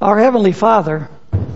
Our Heavenly Father,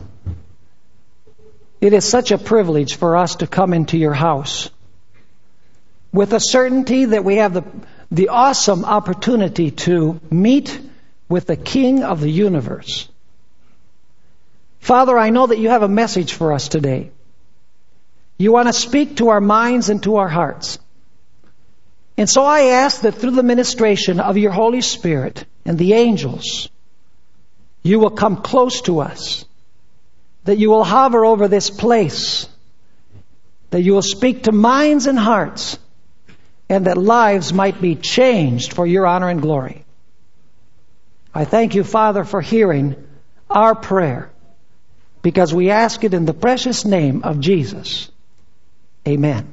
it is such a privilege for us to come into your house with a certainty that we have the awesome opportunity to meet with the King of the universe. Father, I know that you have a message for us today. You want to speak to our minds and to our hearts. And so I ask that through the ministration of your Holy Spirit and the angels, you will come close to us, that you will hover over this place, that you will speak to minds and hearts, and that lives might be changed for your honor and glory. I thank you, Father, for hearing our prayer, because we ask it in the precious name of Jesus. Amen.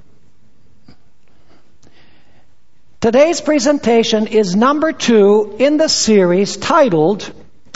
Today's presentation is number 2 in the series titled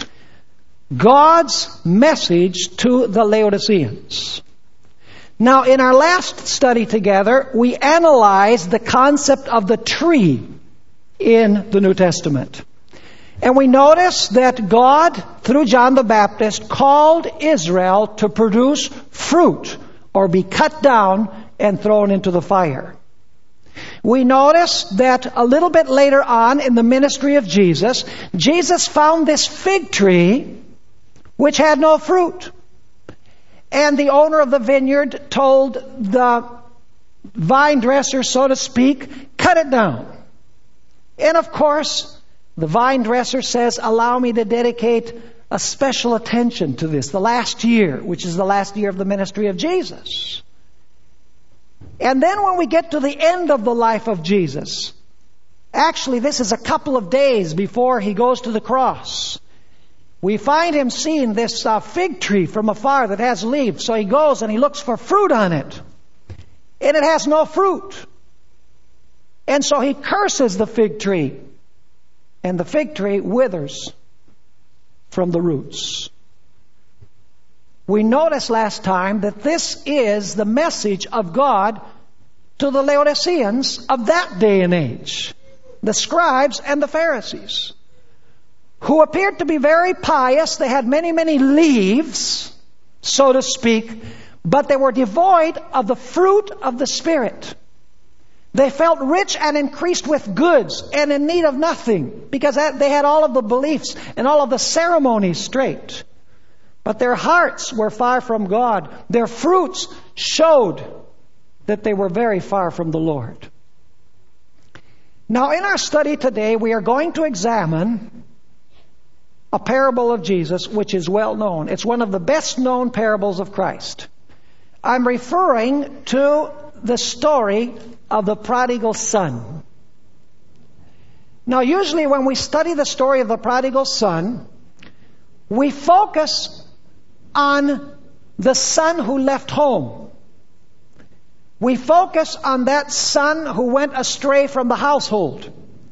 God's Message to the Laodiceans. Now, in our last study together, we analyzed the concept of the tree in the New Testament. And we noticed that God, through John the Baptist, called Israel to produce fruit or be cut down and thrown into the fire. We noticed that a little bit later on in the ministry of Jesus, Jesus found this fig tree which had no fruit. And the owner of the vineyard told the vine dresser, so to speak, cut it down. And of course, the vine dresser says, allow me to dedicate a special attention to this, the last year, which is the last year of the ministry of Jesus. And then when we get to the end of the life of Jesus, actually this is a couple of days before he goes to the cross, we find him seeing this fig tree from afar that has leaves. So he goes and he looks for fruit on it. And it has no fruit. And so he curses the fig tree. And the fig tree withers from the roots. We noticed last time that this is the message of God to the Laodiceans of that day and age, the scribes and the Pharisees, who appeared to be very pious. They had many, many leaves, so to speak, but they were devoid of the fruit of the Spirit. They felt rich and increased with goods and in need of nothing, because they had all of the beliefs and all of the ceremonies straight. But their hearts were far from God. Their fruits showed that they were very far from the Lord. Now, in our study today, we are going to examine a parable of Jesus, which is well known. It's one of the best known parables of Christ. I'm referring to the story of the prodigal son. Now, usually when we study the story of the prodigal son, we focus on the son who left home. We focus on that son who went astray from the household.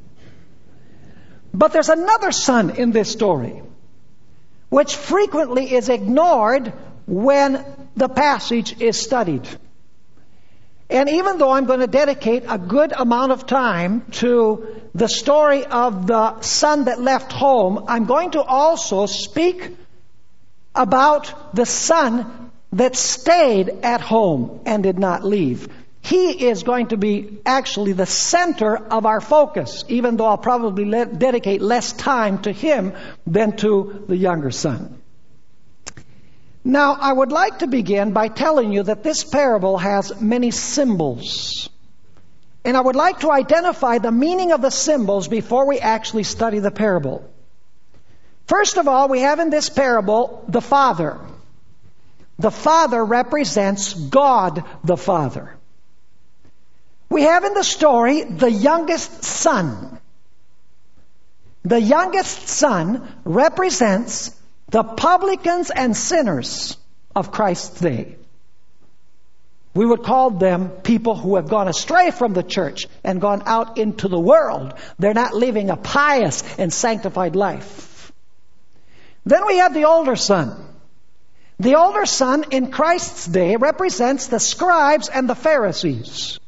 But there's another son in this story, which frequently is ignored when the passage is studied. And even though I'm going to dedicate a good amount of time to the story of the son that left home, I'm going to also speak about the son that stayed at home and did not leave. He is going to be actually the center of our focus, even though I'll probably dedicate less time to him than to the younger son. Now, I would like to begin by telling you that this parable has many symbols. And I would like to identify the meaning of the symbols before we actually study the parable. First of all, we have in this parable the Father. The Father represents God the Father. We have in the story the youngest son. The youngest son represents the publicans and sinners of Christ's day. We would call them people who have gone astray from the church and gone out into the world. They're not living a pious and sanctified life. Then we have the older son. The older son in Christ's day represents the scribes and the Pharisees.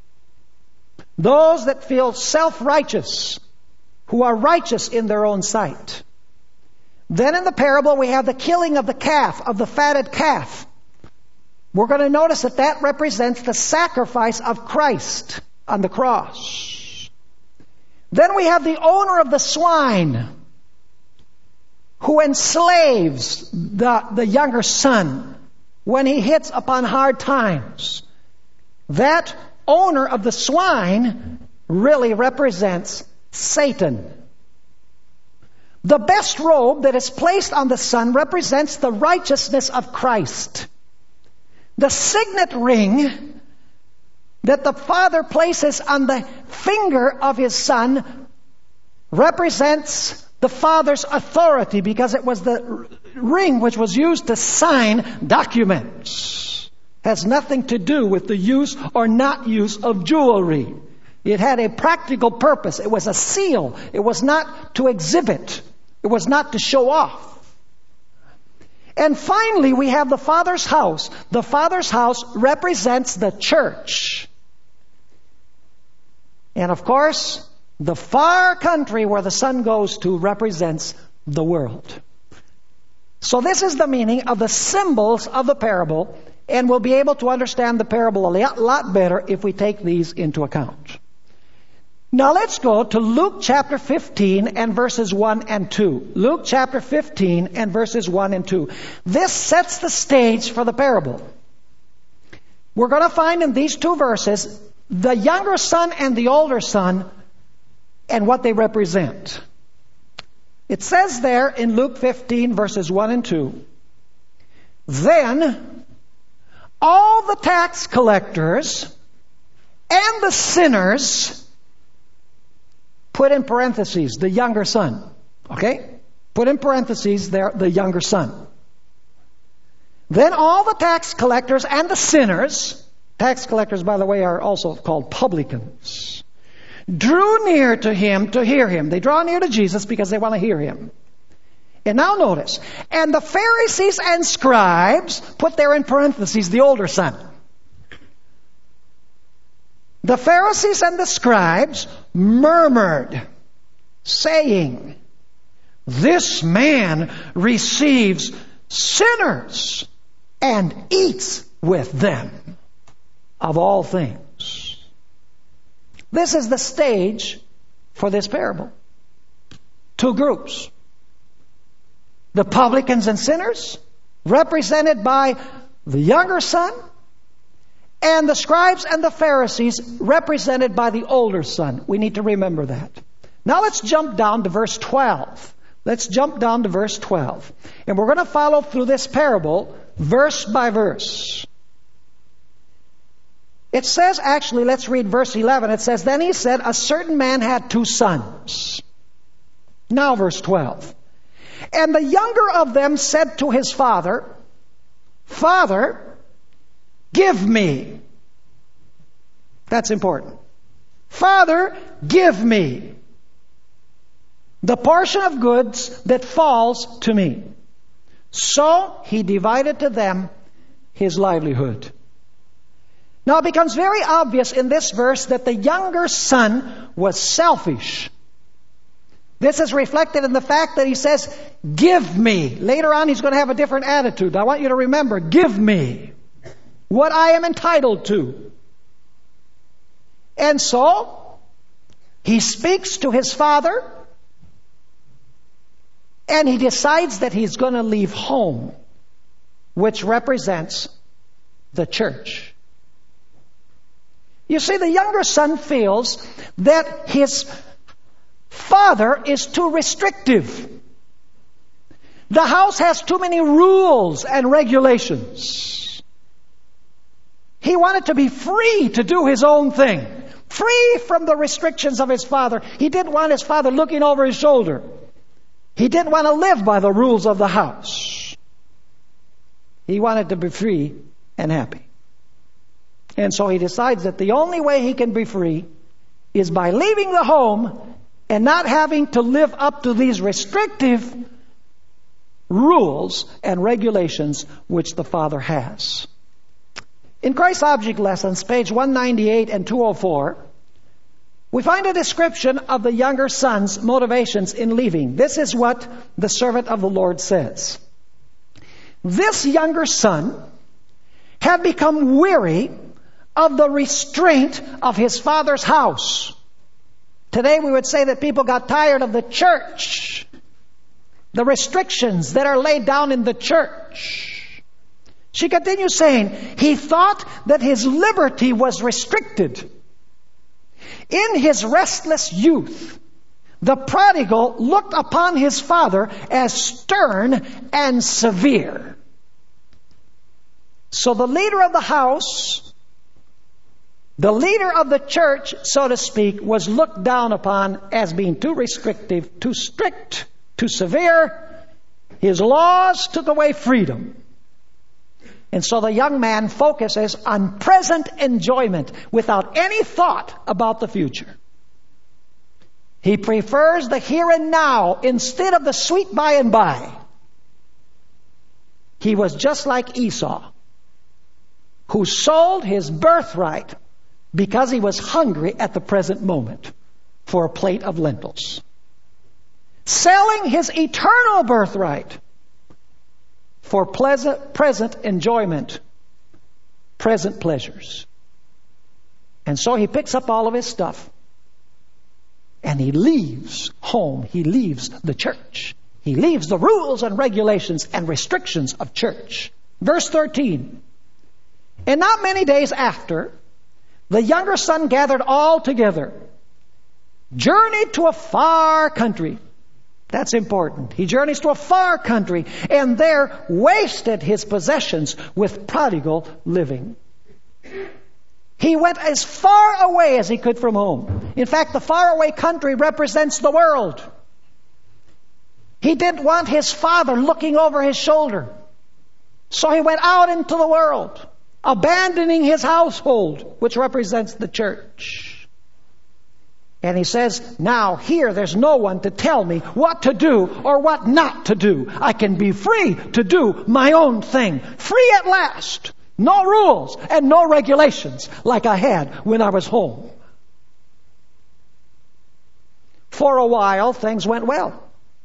Those that feel self-righteous, who are righteous in their own sight. Then in the parable we have the killing of the calf, of the fatted calf. We're going to notice that that represents the sacrifice of Christ on the cross. Then we have the owner of the swine who enslaves the younger son when he hits upon hard times. That owner of the swine really represents Satan. The best robe that is placed on the son represents the righteousness of Christ. The signet ring that the father places on the finger of his son represents the father's authority, because it was the ring which was used to sign documents. Has nothing to do with the use or not use of jewelry. It had a practical purpose. It was a seal. It was not to exhibit. It was not to show off. And finally, we have the Father's house. The Father's house represents the church. And of course, the far country where the Son goes to represents the world. So this is the meaning of the symbols of the parable, and we'll be able to understand the parable a lot better if we take these into account. Now let's go to Luke chapter 15 and verses 1 and 2. Luke chapter 15 and verses 1 and 2. This sets the stage for the parable. We're going to find in these two verses the younger son and the older son and what they represent. It says there in Luke 15 verses 1 and 2, "Then all the tax collectors and the sinners," put in parentheses, the younger son. Okay? Put in parentheses there, the younger son. "Then all the tax collectors and the sinners," tax collectors, by the way, are also called publicans, "drew near to him to hear him." They draw near to Jesus because they want to hear him. And now notice, "And the Pharisees and scribes," put there in parentheses, the older son. "The Pharisees and the scribes murmured, saying, 'This man receives sinners and eats with them.' Of all things." This is the stage for this parable. Two groups. The publicans and sinners, represented by the younger son, and the scribes and the Pharisees, represented by the older son. We need to remember that. Now let's jump down to verse 12. Let's jump down to verse 12. And we're going to follow through this parable verse by verse. It says, actually, let's read verse 11. It says, "Then he said, a certain man had 2 sons. Now verse 12. "And the younger of them said to his father, 'Father, give me.'" That's important. "Father, give me the portion of goods that falls to me.' So he divided to them his livelihood." Now it becomes very obvious in this verse that the younger son was selfish. This is reflected in the fact that he says, "Give me." Later on he's going to have a different attitude. I want you to remember, give me what I am entitled to. And so he speaks to his father, and he decides that he's going to leave home, which represents the church. You see, the younger son feels that his father is too restrictive. The house has too many rules and regulations. He wanted to be free to do his own thing, free from the restrictions of his father. He didn't want his father looking over his shoulder. He didn't want to live by the rules of the house. He wanted to be free and happy. And so he decides that the only way he can be free is by leaving the home and not having to live up to these restrictive rules and regulations which the Father has. In Christ's Object Lessons, page 198 and 204, We find a description of the younger son's motivations in leaving. This is what the servant of the Lord says. This younger son had become weary of the restraint of his father's house. Today we would say that people got tired of the church, the restrictions that are laid down in the church. She continues saying, he thought that his liberty was restricted. In his restless youth, the prodigal looked upon his father as stern and severe. So the leader of the house, the leader of the church, so to speak, was looked down upon as being too restrictive, too strict, too severe. His laws took away freedom. And so the young man focuses on present enjoyment without any thought about the future. He prefers the here and now instead of the sweet by and by. He was just like Esau, who sold his birthright because he was hungry at the present moment for a plate of lentils. Selling his eternal birthright for present enjoyment, present pleasures. And so he picks up all of his stuff and he leaves home. He leaves the church. He leaves the rules and regulations and restrictions of church. Verse 13. And not many days after, the younger son gathered all together, journeyed to a far country. That's important. He journeys to a far country and there wasted his possessions with prodigal living. He went as far away as he could from home. In fact, the faraway country represents the world. He didn't want his father looking over his shoulder. So he went out into the world, abandoning his household, which represents the church. And he says, now here there's no one to tell me what to do or what not to do. I can be free to do my own thing. Free at last. No rules and no regulations like I had when I was home. For a while, things went well.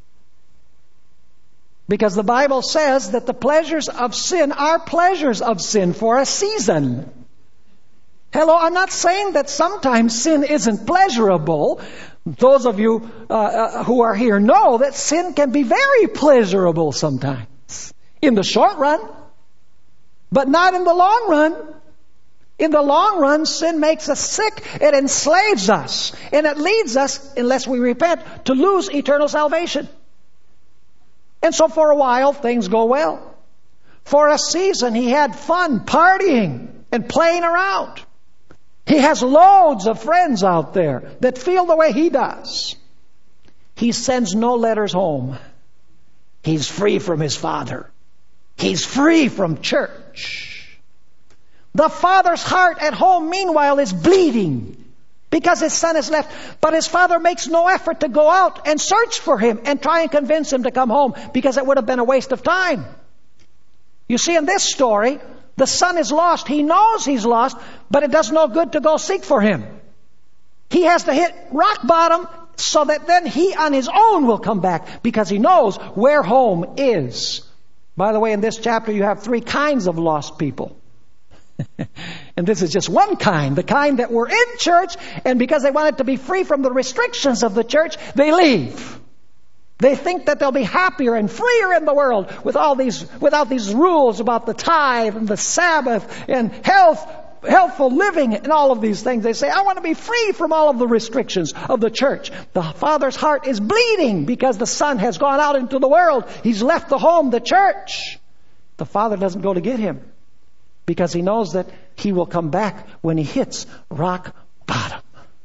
Because the Bible says that the pleasures of sin are pleasures of sin for a season. Hello, I'm not saying that sometimes sin isn't pleasurable. Those of you who are here know that sin can be very pleasurable sometimes. In the short run. But not in the long run. In the long run, sin makes us sick. It enslaves us. And it leads us, unless we repent, to lose eternal salvation. And so for a while, things go well. For a season, he had fun partying and playing around. He has loads of friends out there that feel the way he does. He sends no letters home. He's free from his father. He's free from church. The father's heart at home, meanwhile, is bleeding because his son is left. But his father makes no effort to go out and search for him and try and convince him to come home because it would have been a waste of time. You see, in this story, the son is lost. He knows he's lost, but it does no good to go seek for him. He has to hit rock bottom so that then he on his own will come back because he knows where home is. By the way, in this chapter you have 3 kinds of lost people. And this is just one kind, the kind that were in church, and because they wanted to be free from the restrictions of the church, they leave. They think that they'll be happier and freer in the world without these rules about the tithe and the Sabbath and healthful living and all of these things. They say, I want to be free from all of the restrictions of the church. The father's heart is bleeding because the son has gone out into the world. He's left the home, the church. The father doesn't go to get him because he knows that he will come back when he hits rock bottom.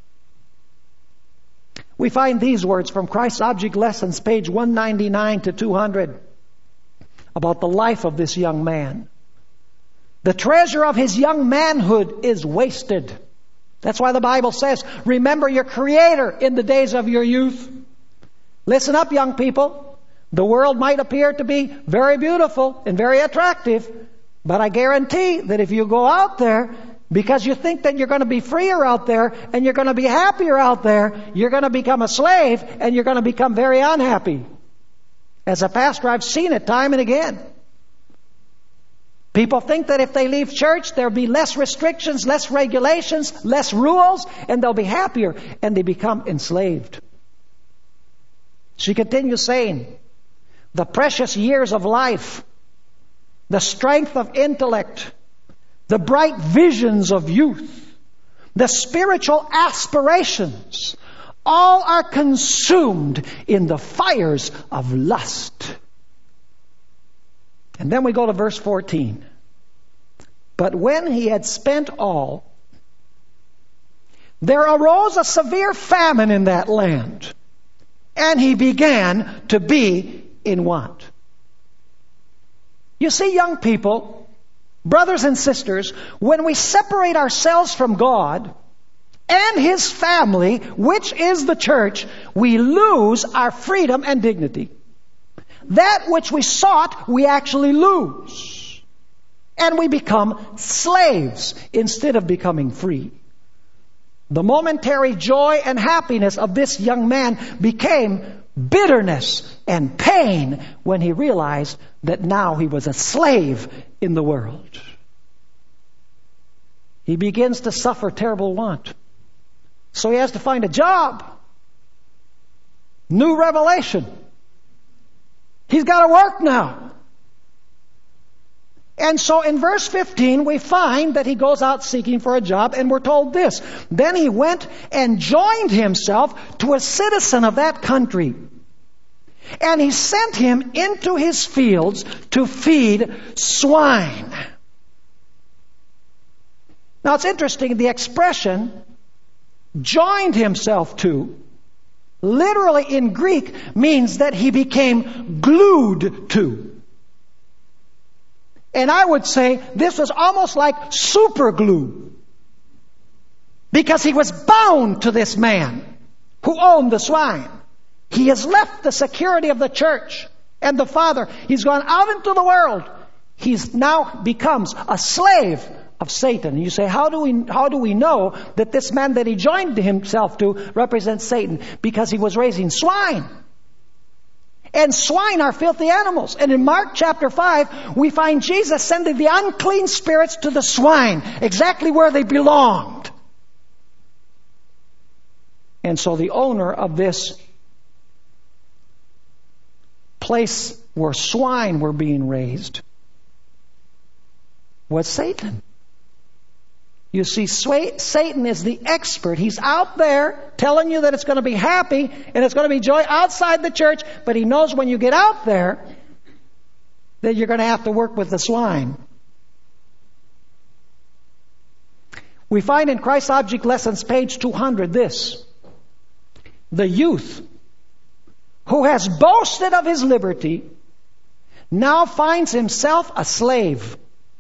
We find these words from Christ's Object Lessons, page 199 to 200, about the life of this young man. The treasure of his young manhood is wasted. That's why the Bible says, remember your Creator in the days of your youth. Listen up, young people. The world might appear to be very beautiful and very attractive, but I guarantee that if you go out there because you think that you're going to be freer out there and you're going to be happier out there, you're going to become a slave and you're going to become very unhappy. As a pastor, I've seen it time and again. People think that if they leave church, there'll be less restrictions, less regulations, less rules, and they'll be happier, and they become enslaved. She continues saying, the precious years of life, the strength of intellect, the bright visions of youth, the spiritual aspirations, all are consumed in the fires of lust. And then we go to verse 14. But when he had spent all, there arose a severe famine in that land, and he began to be in want. You see, young people, brothers and sisters, when we separate ourselves from God and His family, which is the church, we lose our freedom and dignity. That which we sought, we actually lose. And we become slaves instead of becoming free. The momentary joy and happiness of this young man became bitterness and pain when he realized that now he was a slave in the world. He begins to suffer terrible want. So he has to find a job. New revelation. He's got to work now. And so in verse 15, we find that he goes out seeking for a job, and we're told this. Then he went and joined himself to a citizen of that country. And he sent him into his fields to feed swine. Now it's interesting, the expression, joined himself to, literally in Greek, means that he became glued to. And I would say this was almost like super glue. Because he was bound to this man who owned the swine. He has left the security of the church and the Father. He's gone out into the world. He's now becomes a slave of Satan. And you say, how do we know that this man that he joined himself to represents Satan? Because he was raising swine. And swine are filthy animals. And in Mark chapter 5, we find Jesus sending the unclean spirits to the swine, exactly where they belonged. And so the owner of this place where swine were being raised was Satan. You see, Satan is the expert. He's out there telling you that it's going to be happy and it's going to be joy outside the church, but he knows when you get out there that you're going to have to work with the swine. We find in Christ's Object Lessons, page 200, this. The youth who has boasted of his liberty now finds himself a slave.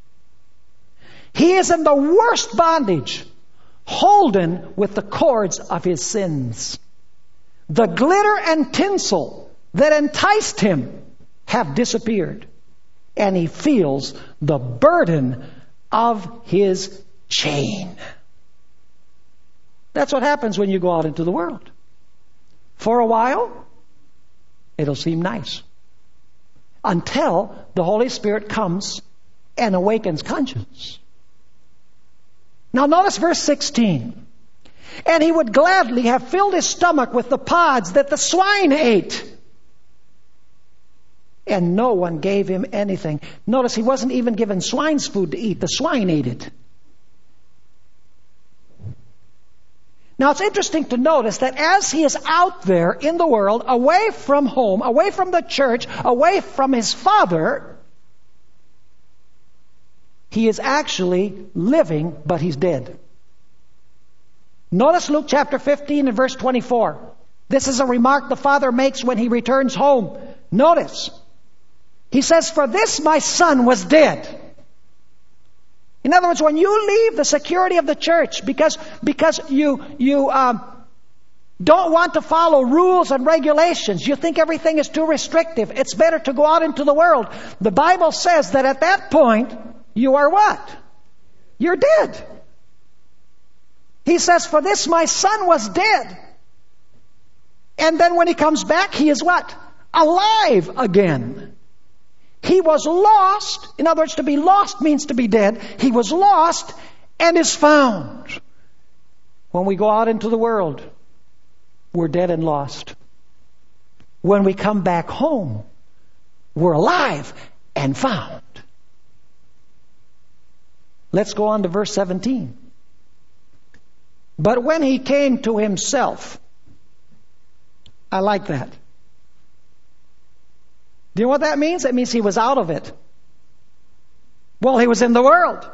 He is in the worst bondage, holden with the cords of his sins. The glitter and tinsel that enticed him have disappeared, and he feels the burden of his chain. That's what happens when you go out into the world. For a while, it'll seem nice, until the Holy Spirit comes and awakens conscience. Now notice verse 16. And he would gladly have filled his stomach with the pods that the swine ate. And no one gave him anything. Notice he wasn't even given swine's food to eat. The swine ate it. Now it's interesting to notice that as he is out there in the world, away from home, away from the church, away from his Father, he is actually living, but he's dead. Notice Luke chapter 15 and verse 24. This is a remark the Father makes when he returns home. Notice. He says, "For this my son was dead." In other words, when you leave the security of the church because you don't want to follow rules and regulations, you think everything is too restrictive, it's better to go out into the world. The Bible says that at that point, you are what? You're dead. He says, for this my son was dead. And then when he comes back, he is what? Alive again. He was lost. In other words, to be lost means to be dead. He was lost and is found. When we go out into the world, we're dead and lost. When we come back home, we're alive and found. Let's go on to verse 17. But when he came to himself, I like that. Do you know what that means? It means he was out of it. Well, he was in the world.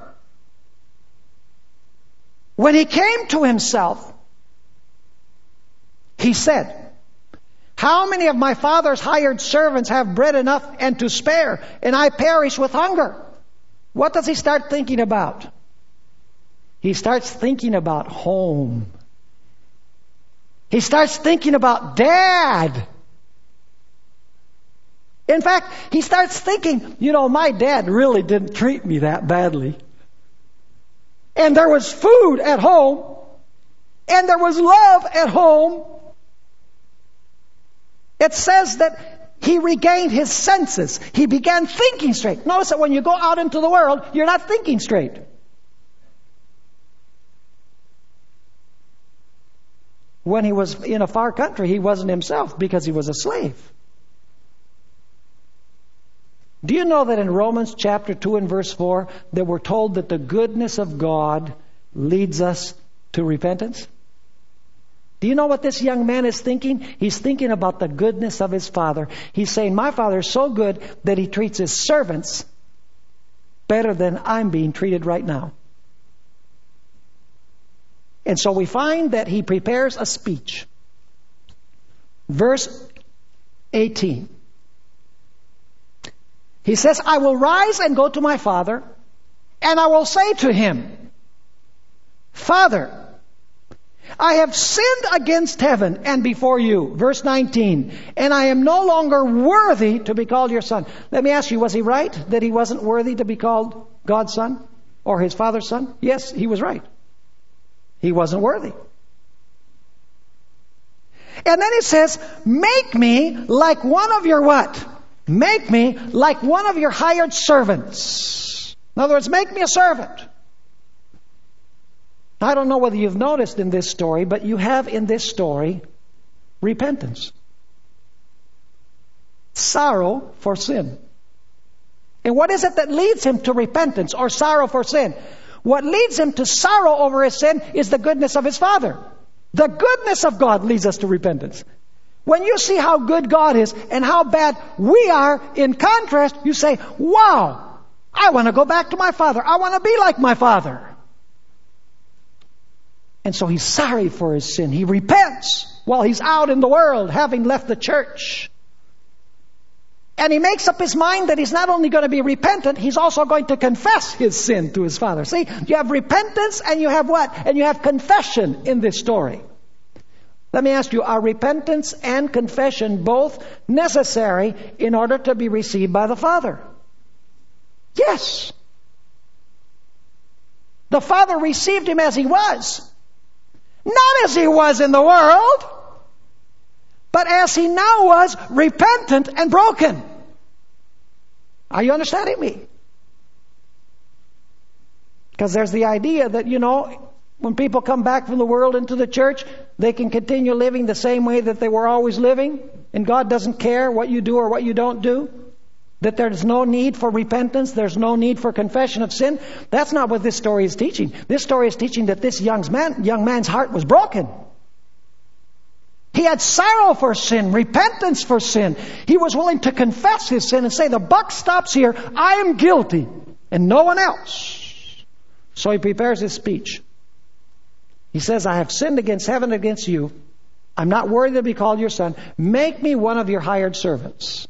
When he came to himself, he said, how many of my father's hired servants have bread enough and to spare, and I perish with hunger? What does he start thinking about? He starts thinking about home. He starts thinking about Dad. In fact, he starts thinking, my dad really didn't treat me that badly. And there was food at home. And there was love at home. It says that he regained his senses. He began thinking straight. Notice that when you go out into the world, you're not thinking straight. When he was in a far country, he wasn't himself because he was a slave. Do you know that in Romans chapter 2 and verse 4 that we're told that the goodness of God leads us to repentance? Do you know what this young man is thinking? He's thinking about the goodness of his father. He's saying, my father is so good that he treats his servants better than I'm being treated right now. And so we find that he prepares a speech. Verse 18. He says, I will rise and go to my father, and I will say to him, Father, I have sinned against heaven and before you. Verse 19. And I am no longer worthy to be called your son. Let me ask you, was he right that he wasn't worthy to be called God's son or his father's son? Yes, he was right. He wasn't worthy. And then he says, make me like one of your what? Make me like one of your hired servants. In other words, make me a servant. I don't know whether you've noticed in this story, but you have in this story repentance. Sorrow for sin. And what is it that leads him to repentance or sorrow for sin? What leads him to sorrow over his sin is the goodness of his Father. The goodness of God leads us to repentance. When you see how good God is and how bad we are, in contrast, you say, wow, I want to go back to my Father. I want to be like my Father. And so he's sorry for his sin. He repents while he's out in the world, having left the church. And he makes up his mind that he's not only going to be repentant, he's also going to confess his sin to his Father. See, you have repentance and you have what? And you have confession in this story. Let me ask you, are repentance and confession both necessary in order to be received by the Father? Yes. The Father received him as he was. Not as he was in the world, but as he now was, repentant and broken. Are you understanding me? Because there's the idea that, when people come back from the world into the church, they can continue living the same way that they were always living, and God doesn't care what you do or what you don't do. That there's no need for repentance, there's no need for confession of sin. That's not what this story is teaching. This story is teaching that this young man's heart was broken. He had sorrow for sin, repentance for sin. He was willing to confess his sin and say, the buck stops here. I am guilty and no one else. So he prepares his speech. He says, I have sinned against heaven and against you. I'm not worthy to be called your son. Make me one of your hired servants.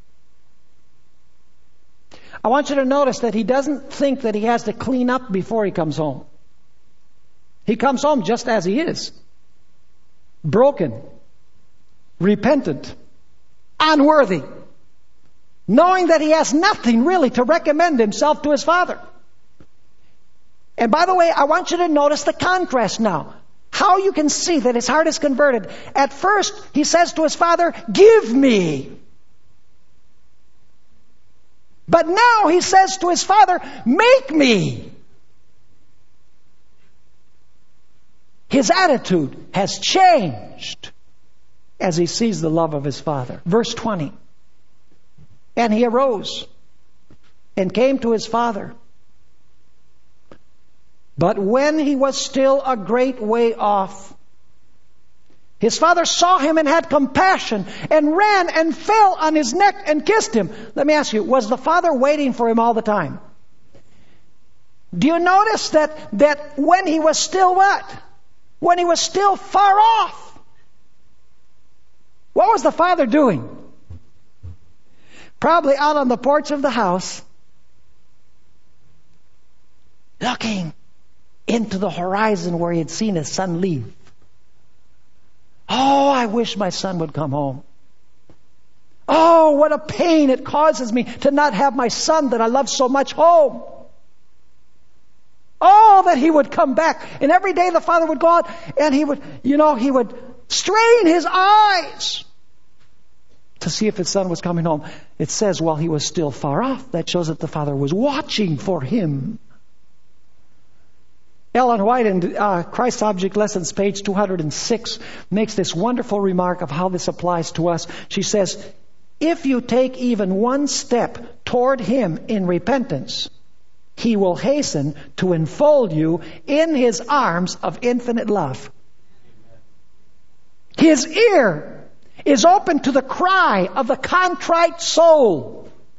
I want you to notice that he doesn't think that he has to clean up before he comes home. He comes home just as he is. Broken, repentant, unworthy, knowing that he has nothing really to recommend himself to his Father. And by the way, I want you to notice the contrast now. How you can see that his heart is converted. At first, he says to his father, "Give me." But now he says to his father, "Make me." His attitude has changed as he sees the love of his father. Verse 20. And he arose and came to his father. But when he was still a great way off, his father saw him and had compassion and ran and fell on his neck and kissed him. Let me ask you, was the father waiting for him all the time? Do you notice that when he was still what? When he was still far off. What was the father doing? Probably out on the porch of the house, looking into the horizon where he had seen his son leave. Oh, I wish my son would come home. Oh, what a pain it causes me to not have my son that I love so much home. Oh, that he would come back. And every day the father would go out and he would strain his eyes to see if his son was coming home. It says while he was still far off. That shows that the father was watching for him. Ellen White in Christ's Object Lessons, page 206, makes this wonderful remark of how this applies to us. She says, if you take even one step toward him in repentance, he will hasten to enfold you in his arms of infinite love. His ear is open to the cry of the contrite soul.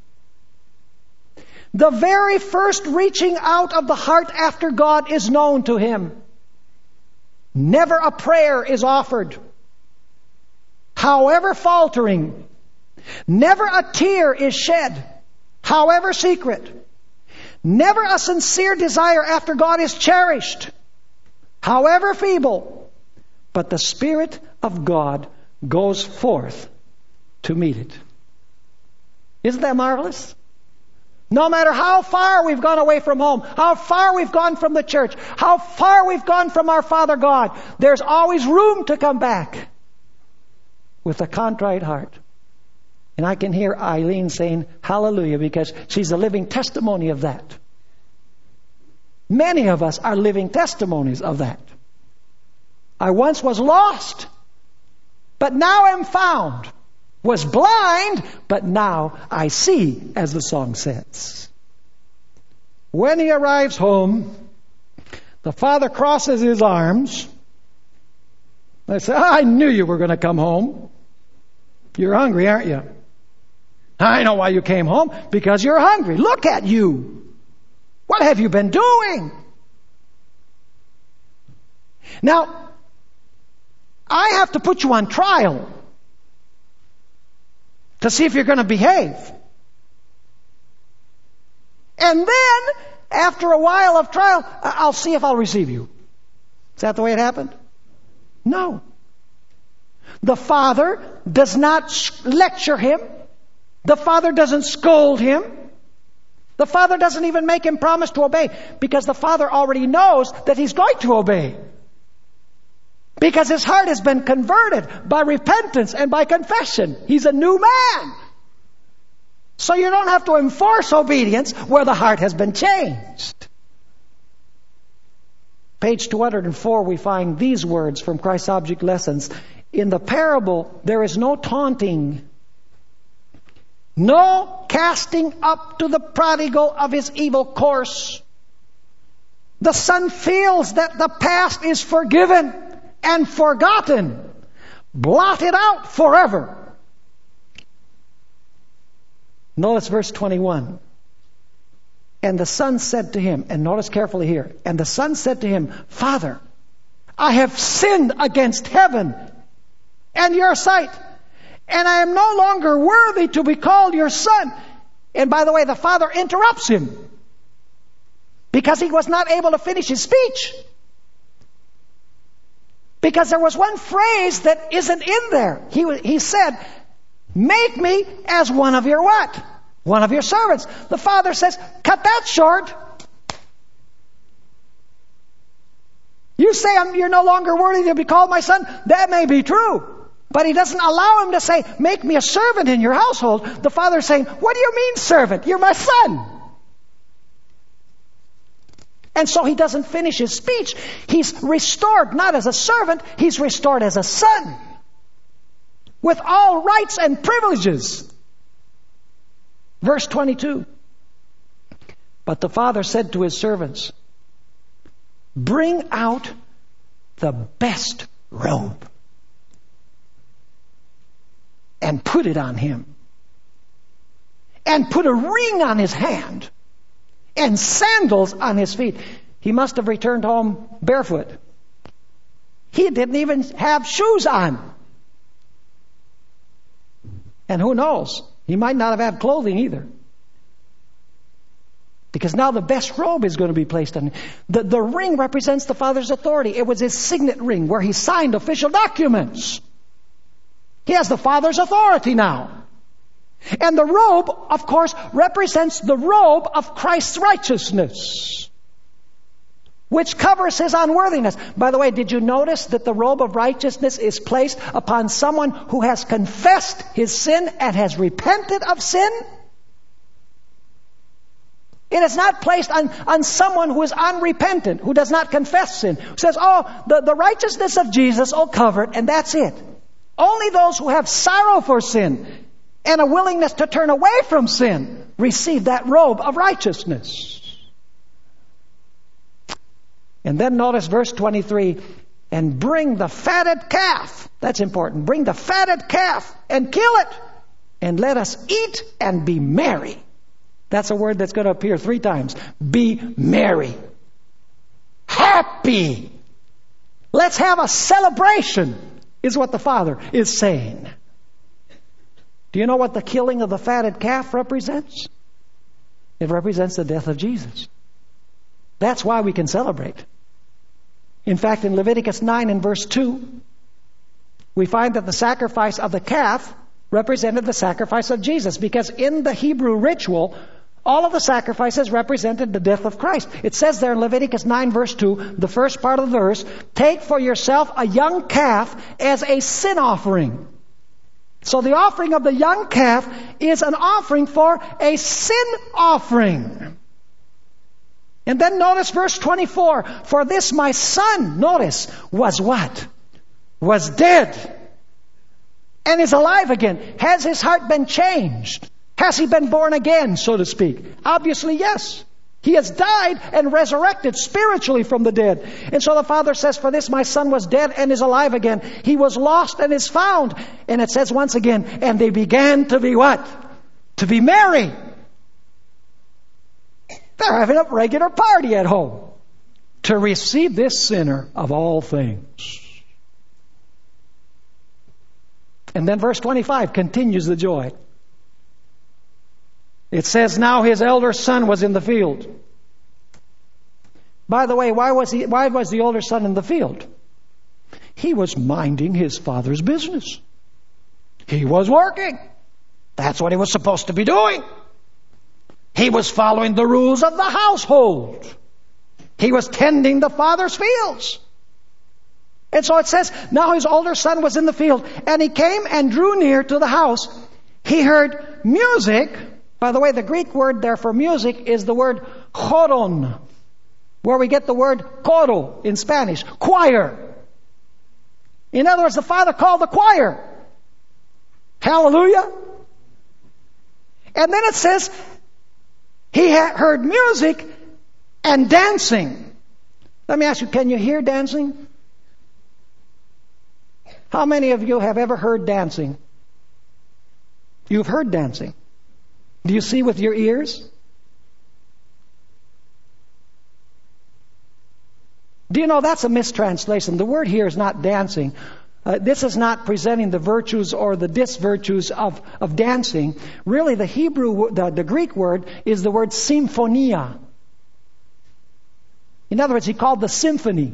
The very first reaching out of the heart after God is known to him. Never a prayer is offered, however faltering. Never a tear is shed, however secret. Never a sincere desire after God is cherished, however feeble. But the Spirit of God goes forth to meet it. Isn't that marvelous? No matter how far we've gone away from home, how far we've gone from the church, how far we've gone from our Father God, there's always room to come back with a contrite heart. And I can hear Eileen saying hallelujah because she's a living testimony of that. Many of us are living testimonies of that. I once was lost, but now I'm found. Was blind, but now I see, as the song says. When he arrives home, the father crosses his arms. I say, I knew you were going to come home. You're hungry, aren't you? I know why you came home. Because you're hungry. Look at you. What have you been doing? Now, I have to put you on trial to see if you're going to behave. And then, after a while of trial, I'll see if I'll receive you. Is that the way it happened? No. The father does not lecture him. The father doesn't scold him. The father doesn't even make him promise to obey, because the father already knows that he's going to obey. Because his heart has been converted by repentance and by confession. He's a new man. So you don't have to enforce obedience where the heart has been changed. Page 204, we find these words from Christ's Object Lessons. In the parable, there is no taunting, no casting up to the prodigal of his evil course. The son feels that the past is forgiven and forgotten, blotted out forever. Notice verse 21. And the son said to him, and notice carefully here, and the son said to him, Father, I have sinned against heaven and your sight, and I am no longer worthy to be called your son. And by the way, the father interrupts him because he was not able to finish his speech. Because there was one phrase that isn't in there. He said, make me as one of your what? One of your servants. The father says, cut that short. You say you're no longer worthy to be called my son. That may be true. But he doesn't allow him to say, make me a servant in your household. The father's saying, what do you mean servant? You're my son. And so he doesn't finish his speech. He's restored not as a servant, he's restored as a son. With all rights and privileges. Verse 22. But the father said to his servants, bring out the best robe and put it on him. And put a ring on his hand and sandals on his feet. He must have returned home barefoot. He didn't even have shoes on. And who knows? He might not have had clothing either. Because now the best robe is going to be placed on him. The ring represents the father's authority. It was his signet ring where he signed official documents. He has the father's authority now. And the robe, of course, represents the robe of Christ's righteousness, which covers his unworthiness. By the way, did you notice that the robe of righteousness is placed upon someone who has confessed his sin and has repented of sin? It is not placed on someone who is unrepentant, who does not confess sin, who says, the righteousness of Jesus will cover it, and that's it. Only those who have sorrow for sin and a willingness to turn away from sin receive that robe of righteousness. And then notice verse 23, and bring the fatted calf. That's important. Bring the fatted calf and kill it, and let us eat and be merry. That's a word that's going to appear 3 times. Be merry. Happy. Let's have a celebration, is what the Father is saying. Do you know what the killing of the fatted calf represents? It represents the death of Jesus. That's why we can celebrate. In fact, in Leviticus 9 and verse 2, we find that the sacrifice of the calf represented the sacrifice of Jesus, because in the Hebrew ritual, all of the sacrifices represented the death of Christ. It says there in Leviticus 9 verse 2, the first part of the verse, take for yourself a young calf as a sin offering. So the offering of the young calf is an offering for a sin offering. And then notice verse 24, for this my son, notice, was what? Was dead and is alive again. Has his heart been changed? Has he been born again, so to speak? Obviously, yes. He has died and resurrected spiritually from the dead. And so the Father says, for this my son was dead and is alive again. He was lost and is found. And it says once again, and they began to be what? To be merry. They're having a regular party at home to receive this sinner of all things. And then verse 25 continues the joy. It says, now his elder son was in the field. By the way, why was the older son in the field? He was minding his father's business. He was working. That's what he was supposed to be doing. He was following the rules of the household. He was tending the father's fields. And so it says, now his older son was in the field, and he came and drew near to the house. He heard music. By the way, the Greek word there for music is the word choron, where we get the word coro in Spanish, choir. In other words, the father called the choir. Hallelujah. And then it says, he had heard music and dancing. Let me ask you, can you hear dancing? How many of you have ever heard dancing? You've heard dancing. Do you see with your ears? Do you know that's a mistranslation? The word here is not dancing. This is not presenting the virtues or the disvirtues of dancing. Really, the Hebrew, the Greek word is the word symphonia. In other words, he called the symphony.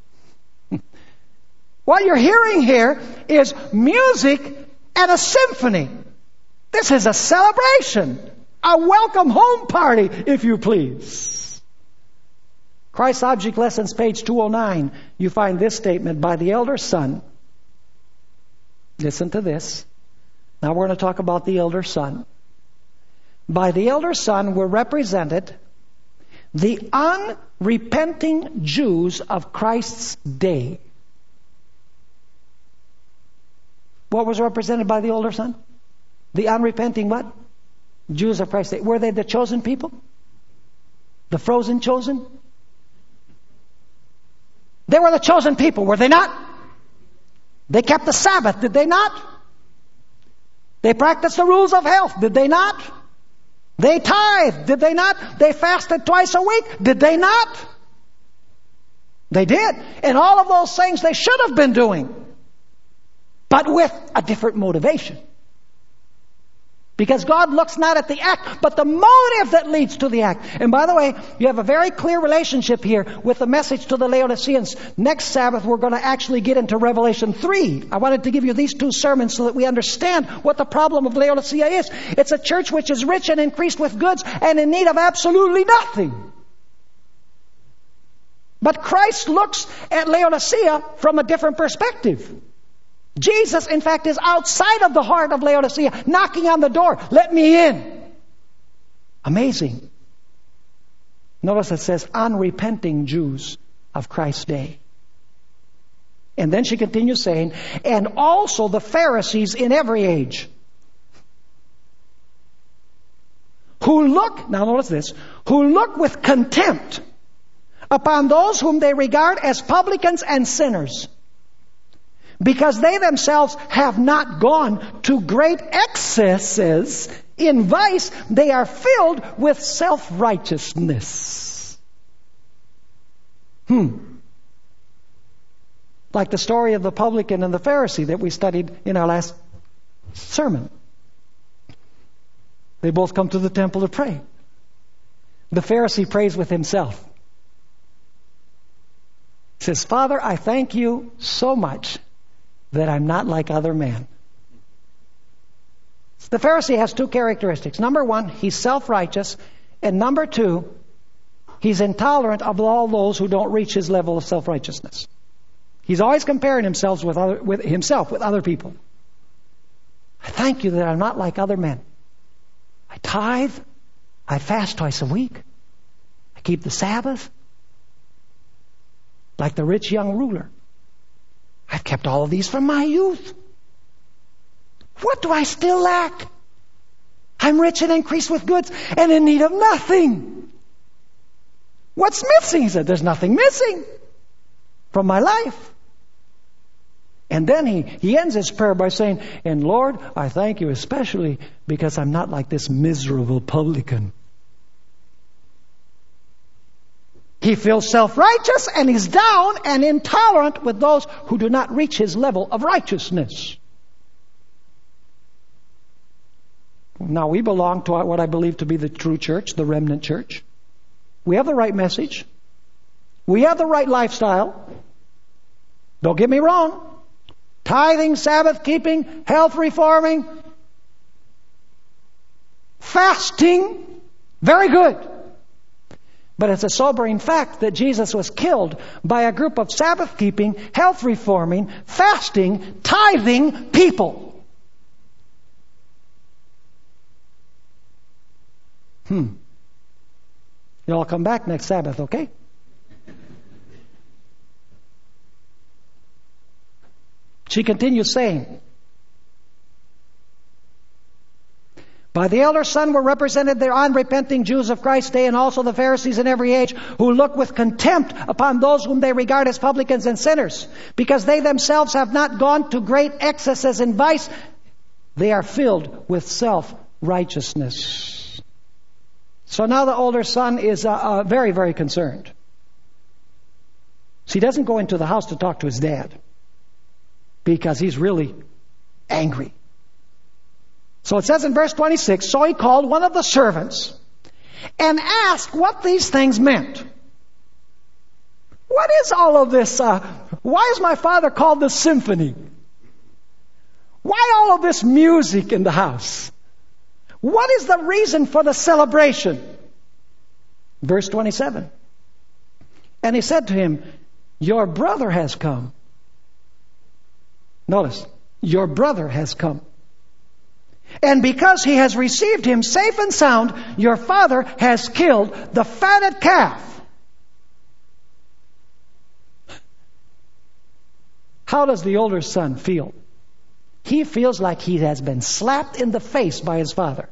What you're hearing here is music and a symphony. This is a celebration, a welcome home party, if you please. Christ's Object Lessons, page 209, you find this statement by the elder son. Listen to this. Now we're going to talk about the elder son. By the elder son were represented the unrepenting Jews of Christ's day. What was represented by the older son? The unrepenting what? Jews of Christ's day. Were they the chosen people? The frozen chosen? They were the chosen people, were they not? They kept the Sabbath, did they not? They practiced the rules of health, did they not? They tithed, did they not? They fasted twice a week, did they not? They did. And all of those things they should have been doing, but with a different motivation. Because God looks not at the act, but the motive that leads to the act. And by the way, you have a very clear relationship here with the message to the Laodiceans. Next Sabbath, we're going to actually get into Revelation 3. I wanted to give you these two sermons so that we understand what the problem of Laodicea is. It's a church which is rich and increased with goods and in need of absolutely nothing. But Christ looks at Laodicea from a different perspective. Jesus, in fact, is outside of the heart of Laodicea, knocking on the door. Let me in. Amazing. Notice it says, unrepenting Jews of Christ's day. And then she continues saying, and also the Pharisees in every age. Who look, now notice this, who look with contempt upon those whom they regard as publicans and sinners. Because they themselves have not gone to great excesses in vice, they are filled with self-righteousness. Like the story of the publican and the Pharisee that we studied in our last sermon. They both come to the temple to pray. The Pharisee prays with himself. He says, Father, I thank you so much that I'm not like other men. The Pharisee has two characteristics. Number one, he's self-righteous. And number two, he's intolerant of all those who don't reach his level of self-righteousness. He's always comparing himself with other people. I thank you that I'm not like other men. I tithe. I fast twice a week. I keep the Sabbath. Like the rich young ruler. I've kept all of these from my youth. What do I still lack? I'm rich and increased with goods and in need of nothing. What's missing? He said, there's nothing missing from my life. And then he ends his prayer by saying, and Lord, I thank you especially because I'm not like this miserable publican. He feels self-righteous and he's down and intolerant with those who do not reach his level of righteousness. Now we belong to what I believe to be the true church, the remnant church. We have the right message. We have the right lifestyle. Don't get me wrong. Tithing, Sabbath keeping, health reforming, fasting, very good. But it's a sobering fact that Jesus was killed by a group of Sabbath-keeping, health-reforming, fasting, tithing people. You all come back next Sabbath, okay? She continues saying, by the elder son were represented the unrepenting Jews of Christ's day and also the Pharisees in every age who look with contempt upon those whom they regard as publicans and sinners. Because they themselves have not gone to great excesses in vice, they are filled with self-righteousness. So now the older son is very, very concerned. So he doesn't go into the house to talk to his dad because he's really angry. So it says in verse 26, so he called one of the servants and asked what these things meant. What is all of this? Why is my father called the symphony? Why all of this music in the house? What is the reason for the celebration? Verse 27. And he said to him, your brother has come. Notice, your brother has come. And because he has received him safe and sound, your father has killed the fatted calf. How does the older son feel? He feels like he has been slapped in the face by his father.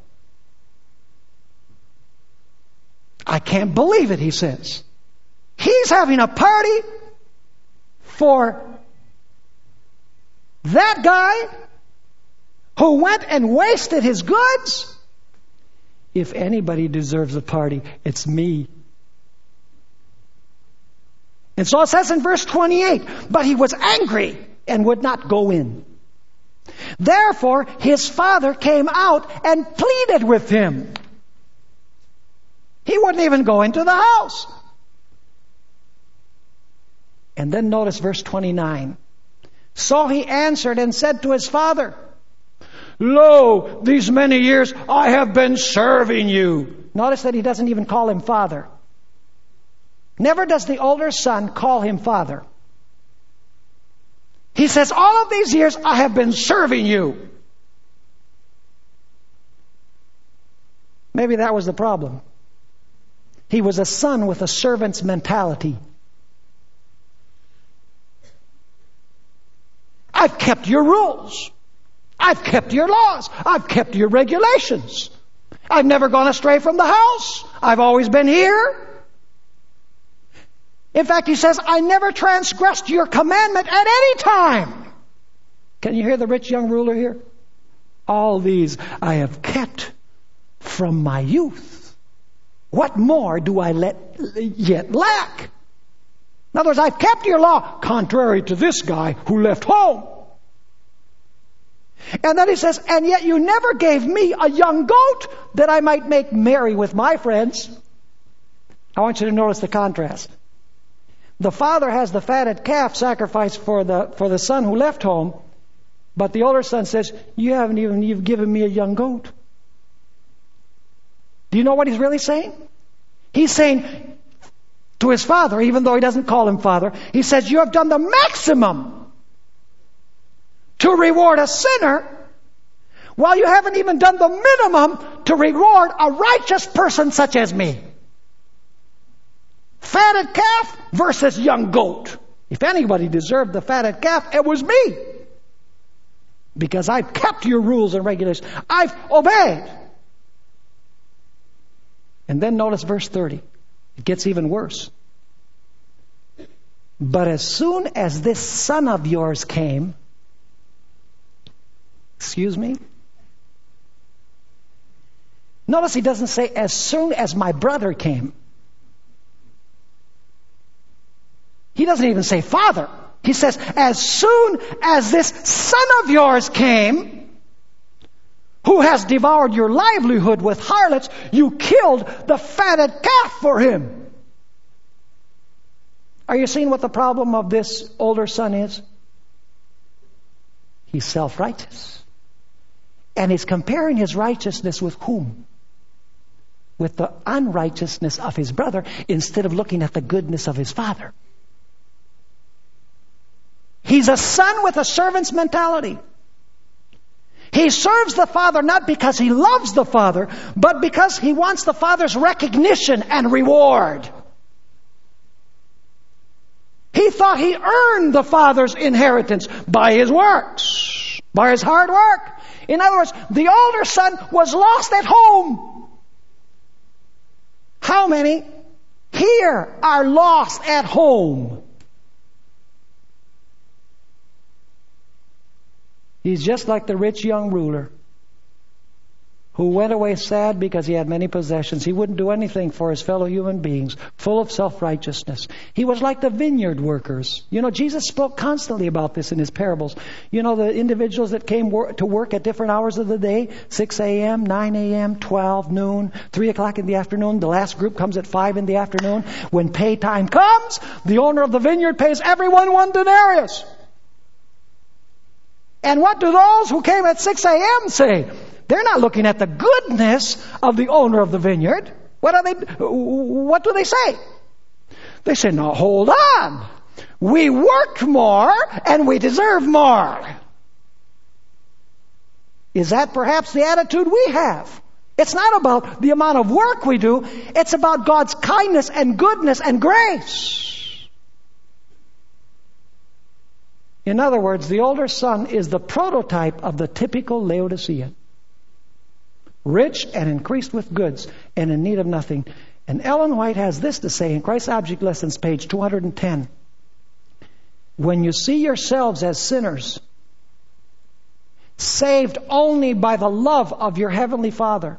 I can't believe it, he says. He's having a party for that guy who went and wasted his goods. If anybody deserves a party, it's me. And so it says in verse 28, but he was angry and would not go in. Therefore, his father came out and pleaded with him. He wouldn't even go into the house. And then notice verse 29. So he answered and said to his father, lo, these many years I have been serving you. Notice that he doesn't even call him father. Never does the older son call him father. He says, all of these years I have been serving you. Maybe that was the problem. He was a son with a servant's mentality. I've kept your rules. I've kept your laws. I've kept your regulations. I've never gone astray from the house. I've always been here. In fact, he says, I never transgressed your commandment at any time. Can you hear the rich young ruler here? All these I have kept from my youth. What more do I yet lack? In other words, I've kept your law, contrary to this guy who left home. And then he says, and yet you never gave me a young goat that I might make merry with my friends. I want you to notice the contrast. The father has the fatted calf sacrificed for the son who left home, but the older son says, you've given me a young goat. Do you know what he's really saying? He's saying to his father, even though he doesn't call him father, he says, you have done the maximum to reward a sinner, while you haven't even done the minimum to reward a righteous person such as me. Fatted calf versus young goat. If anybody deserved the fatted calf, it was me. Because I've kept your rules and regulations. I've obeyed. And then notice verse 30. It gets even worse. But as soon as this son of yours came, excuse me? Notice he doesn't say, as soon as my brother came. He doesn't even say father. He says, as soon as this son of yours came, who has devoured your livelihood with harlots, you killed the fatted calf for him. Are you seeing what the problem of this older son is? He's self-righteous. And he's comparing his righteousness with whom? With the unrighteousness of his brother, instead of looking at the goodness of his father. He's a son with a servant's mentality. He serves the father not because he loves the father, but because he wants the father's recognition and reward. He thought he earned the father's inheritance by his works, by his hard work. In other words, the older son was lost at home. How many here are lost at home? He's just like the rich young ruler who went away sad because he had many possessions. He wouldn't do anything for his fellow human beings, full of self-righteousness. He was like the vineyard workers. You know, Jesus spoke constantly about this in his parables. You know, the individuals that came to work at different hours of the day, 6 a.m., 9 a.m., 12, noon, 3 o'clock in the afternoon. The last group comes at 5 in the afternoon. When pay time comes, the owner of the vineyard pays everyone 1 denarius. And what do those who came at 6 a.m. say? They're not looking at the goodness of the owner of the vineyard. What do they say? They say, "No, hold on. We worked more and we deserve more." Is that perhaps the attitude we have? It's not about the amount of work we do. It's about God's kindness and goodness and grace. In other words, the older son is the prototype of the typical Laodicean. Rich and increased with goods and in need of nothing. And Ellen White has this to say in Christ's Object Lessons, page 210. When you see yourselves as sinners, saved only by the love of your Heavenly Father,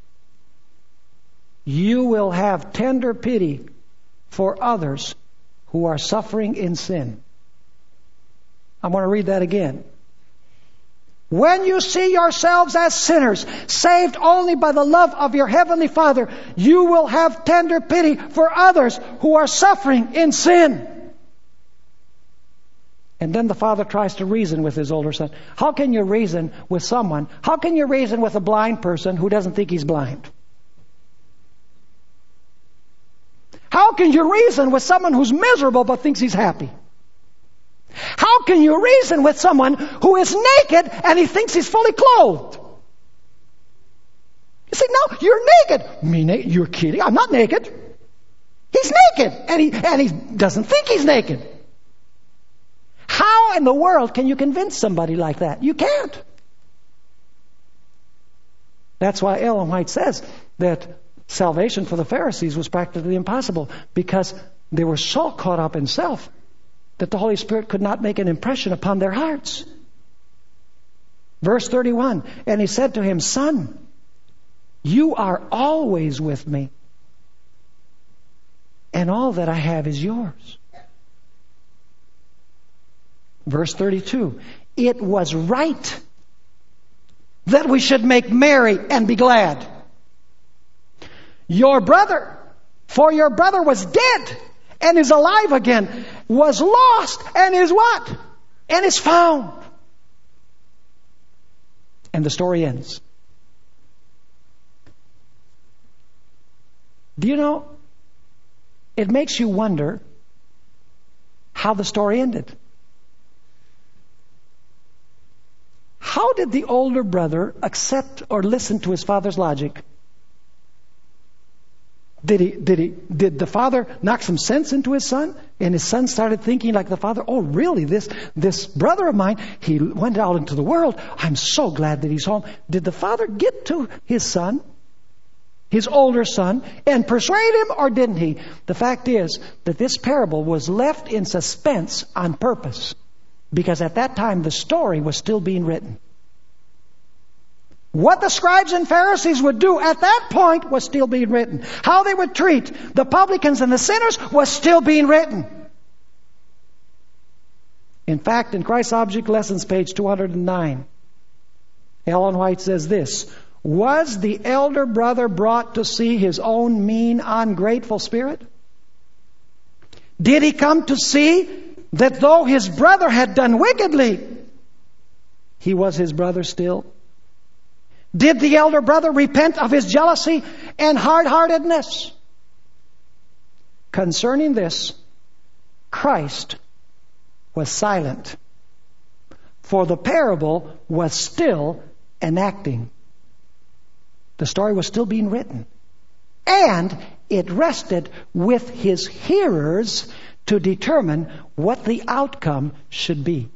you will have tender pity for others who are suffering in sin. I'm going to read that again. When you see yourselves as sinners, saved only by the love of your Heavenly Father, you will have tender pity for others who are suffering in sin. And then the father tries to reason with his older son. How can you reason with someone? How can you reason with a blind person who doesn't think he's blind? How can you reason with someone who's miserable but thinks he's happy? How can you reason with someone who is naked and he thinks he's fully clothed? You say, "No, you're naked." "Me naked? You're kidding. I'm not naked." He's naked and he doesn't think he's naked. How in the world can you convince somebody like that? You can't. That's why Ellen White says that salvation for the Pharisees was practically impossible, because they were so caught up in self that the Holy Spirit could not make an impression upon their hearts. Verse 31, and he said to him, "Son, you are always with me, and all that I have is yours." Verse 32, it was right that we should make merry and be glad. Your brother, for your brother was dead and is alive again, was lost and is what? And is found. And the story ends. Do you know, it makes you wonder how the story ended. How did the older brother accept or listen to his father's logic? Did the father knock some sense into his son? And his son started thinking like the father, "Oh, really? This brother of mine, he went out into the world. I'm so glad that he's home." Did the father get to his son, his older son, and persuade him, or didn't he? The fact is that this parable was left in suspense on purpose, because at that time the story was still being written. What the scribes and Pharisees would do at that point was still being written. How they would treat the publicans and the sinners was still being written. In fact, in Christ's Object Lessons, page 209, Ellen White says this: was the elder brother brought to see his own mean, ungrateful spirit? Did he come to see that though his brother had done wickedly, he was his brother still? Did the elder brother repent of his jealousy and hard-heartedness? Concerning this, Christ was silent, for the parable was still enacting. The story was still being written. And it rested with his hearers to determine what the outcome should be.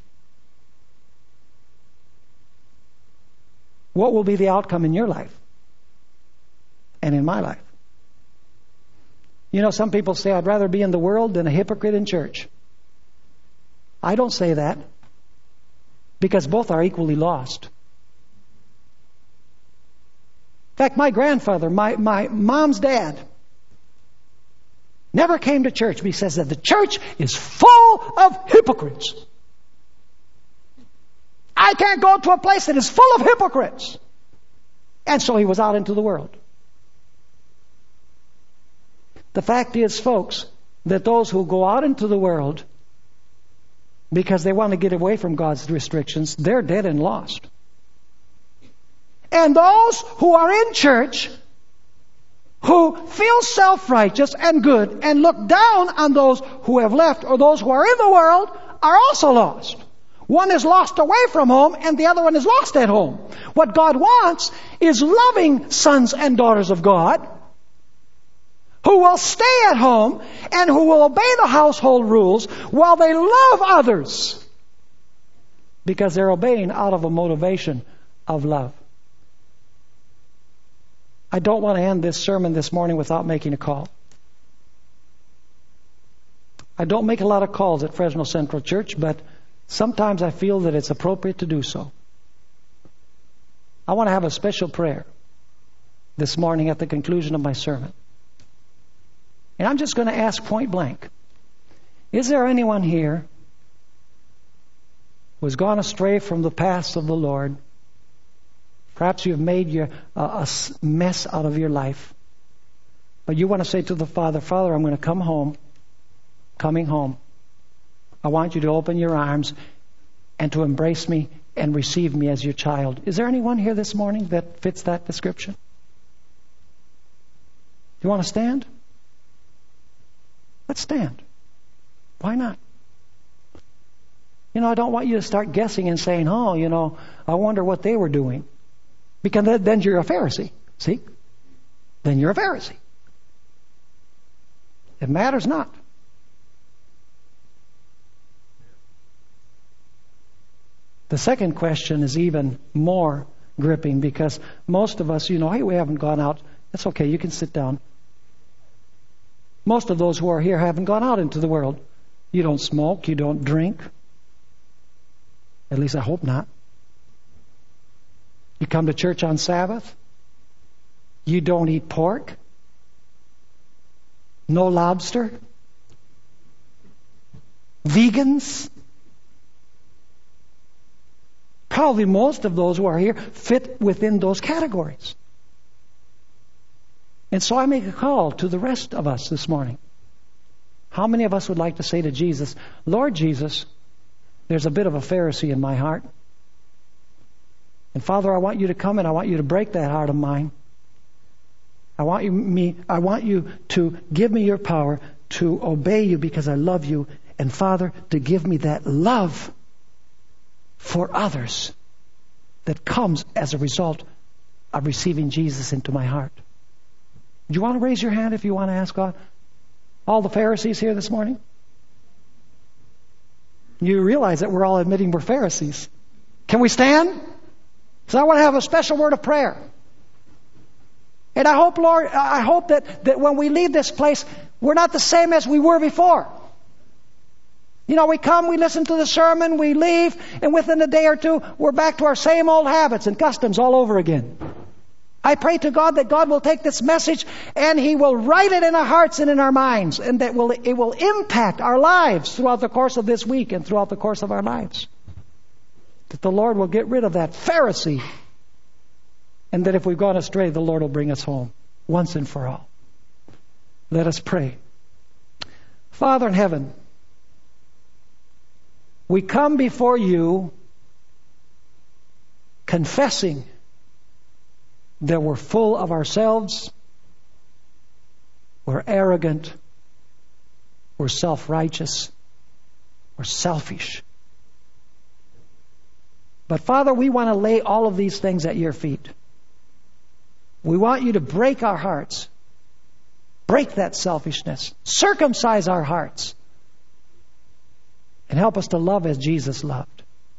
What will be the outcome in your life and in my life? You know, some people say, "I'd rather be in the world than a hypocrite in church." I don't say that, because both are equally lost. In fact, my grandfather, my mom's dad, never came to church. He says that the church is full of hypocrites. I can't go to a place that is full of hypocrites. And so he was out into the world. The fact is, folks, that those who go out into the world because they want to get away from God's restrictions, they're dead and lost. And those who are in church, who feel self-righteous and good and look down on those who have left or those who are in the world are also lost. One is lost away from home and the other one is lost at home. What God wants is loving sons and daughters of God who will stay at home and who will obey the household rules while they love others because they're obeying out of a motivation of love. I don't want to end this sermon this morning without making a call. I don't make a lot of calls at Fresno Central Church, but sometimes I feel that it's appropriate to do so. I want to have a special prayer this morning at the conclusion of my sermon. And I'm just going to ask point blank, is there anyone here who has gone astray from the paths of the Lord? Perhaps you've made a mess out of your life. But you want to say to the Father, Father, I'm going to come home, coming home. I want you to open your arms and to embrace me and receive me as your child. Is there anyone here this morning that fits that description? You want to stand? Let's stand. Why not? I don't want you to start guessing and saying, I wonder what they were doing. Because then you're a Pharisee. See? Then you're a Pharisee. It matters not. The second question is even more gripping because most of us, hey, we haven't gone out. That's okay, you can sit down. Most of those who are here haven't gone out into the world. You don't smoke, you don't drink. At least I hope not. You come to church on Sabbath. You don't eat pork. No lobster. Vegans. Probably most of those who are here fit within those categories. And so I make a call to the rest of us this morning. How many of us would like to say to Jesus, Lord Jesus, there's a bit of a Pharisee in my heart. And Father, I want you to come and I want you to break that heart of mine. I want you to give me your power to obey you because I love you. And Father, to give me that love for others that comes as a result of receiving Jesus into my heart. Do you want to raise your hand if you want to ask God? All the Pharisees here this morning? You realize that we're all admitting we're Pharisees. Can we stand? So I want to have a special word of prayer. And I hope, Lord, that when we leave this place, we're not the same as we were before. We come, we listen to the sermon, we leave, and within a day or two, we're back to our same old habits and customs all over again. I pray to God that God will take this message and He will write it in our hearts and in our minds, and that it will impact our lives throughout the course of this week and throughout the course of our lives. That the Lord will get rid of that Pharisee, and that if we've gone astray, the Lord will bring us home once and for all. Let us pray. Father in heaven, we come before you confessing that we're full of ourselves, we're arrogant, we're self-righteous, we're selfish. But Father, we want to lay all of these things at your feet. We want you to break our hearts, break that selfishness, circumcise our hearts, and help us to love as Jesus loved.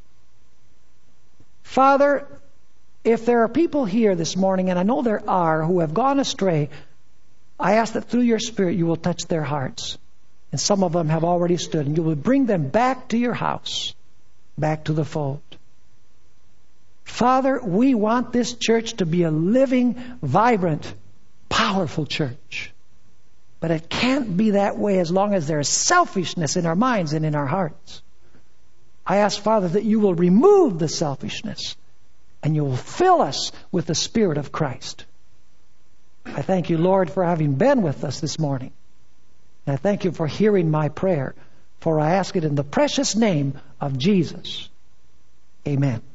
Father, if there are people here this morning, and I know there are, who have gone astray, I ask that through your Spirit you will touch their hearts. And some of them have already stood, and you will bring them back to your house, back to the fold. Father, we want this church to be a living, vibrant, powerful church. But it can't be that way as long as there is selfishness in our minds and in our hearts. I ask, Father, that you will remove the selfishness and you will fill us with the Spirit of Christ. I thank you, Lord, for having been with us this morning. And I thank you for hearing my prayer, for I ask it in the precious name of Jesus. Amen.